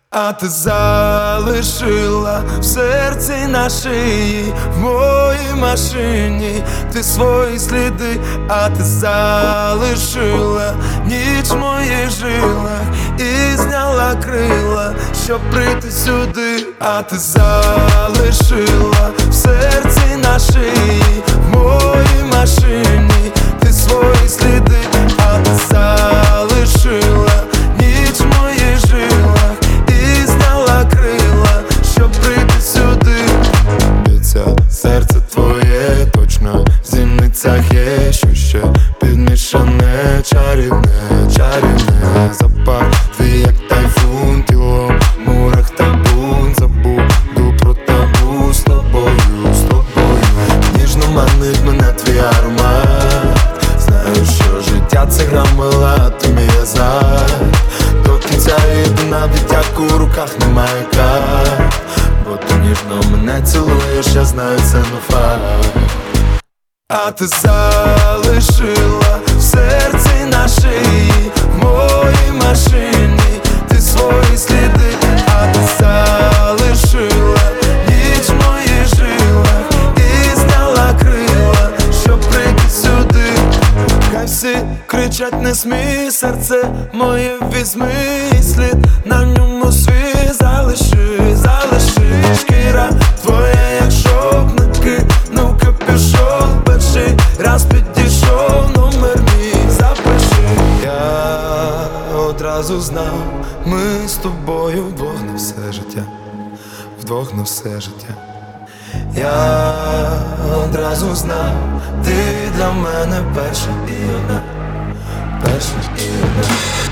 А ти залишила в серці на шиї, в моїй машині ти свої сліди, а ти залишила ніч в моїх жилах і зняла крила, щоб прийти сюди. А ти залишила в серці на шиї, в моїй машині ти свої сліди, а ти залишила ніч в моїх жилах і зняла крила, щоб прийти сюди. Б'ється серце твоє, точно в зіницях є що ще підмішане, чарівне, чарівне. Запах твій, як тайфун, тіло в мурах табун. Забуду про табу з тобою, з тобою. Ніжно манить мене твій аромат. Знаю, що життя це гра мила, ти мій азарт. До кінця йду навіть як у руках немає карт. Бо ти ніжно мене цілуєш, я знаю, це не факт. А ти залишила в серці на шиї, в моїй машині ти свої сліди, а ти залишила ніч в моїх жилах і зняла крила, щоб прийти сюди. Хай всі кричать не смій, серце моє візьми слід, на ньому свій залиши, залиши. Шкіра твоя, як шовк, накинув капюшон. Перший раз підійшов, номер мій запиши. Я одразу знав, ми з тобою вдвох на все життя, вдвох на все життя. Я одразу знав, ти для мене перша і одна, перша і одна.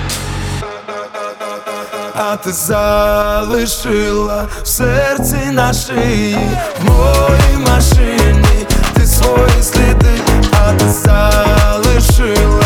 А ти залишила в серці на шиї, в моїй машині ти свої сліди, а ти залишила